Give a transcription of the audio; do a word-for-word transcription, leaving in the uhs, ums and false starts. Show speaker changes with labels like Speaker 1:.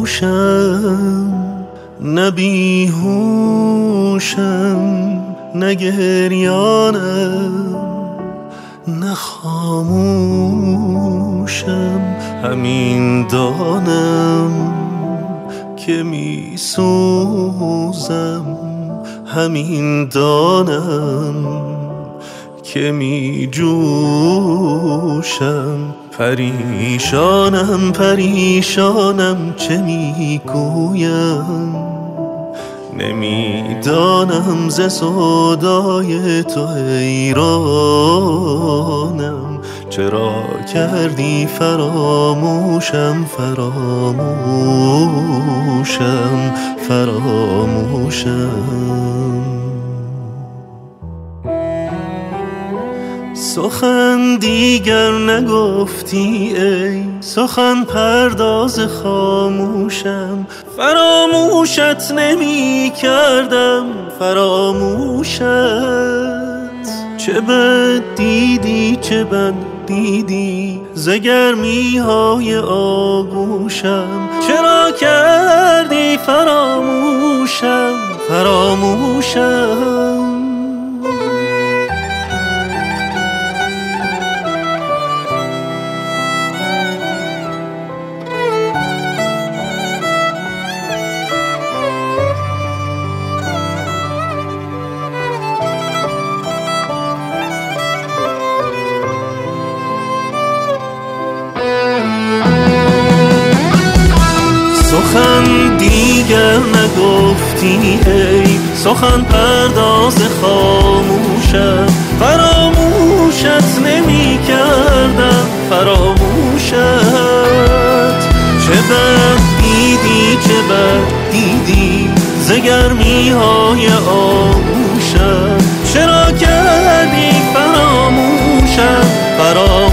Speaker 1: گوشم، نه بیهوشم، نه گریانم، نه خاموشم. همین دانم که می سوزم، همین دانم که می جوشم. پریشانم پریشانم چه می گویم، نمیدانم ز سودای تو حیرانم. چرا کردی فراموشم فراموشم فراموشم. سخن دیگر نگفتی ای سخن پرداز خاموشم. فراموشت نمی کردم فراموشت. چه بد دیدی چه بد دیدی ز گرمی های آغوشم. چرا کردی فراموشم فراموشم. سخن دیگر نگفتی ای سخن پرداز خاموشم. فراموشت نمی کردم فراموشت. چه بد دیدی چه بد دیدی ز گرمی های آغوشم. چرا کردی فراموشم فراموشم.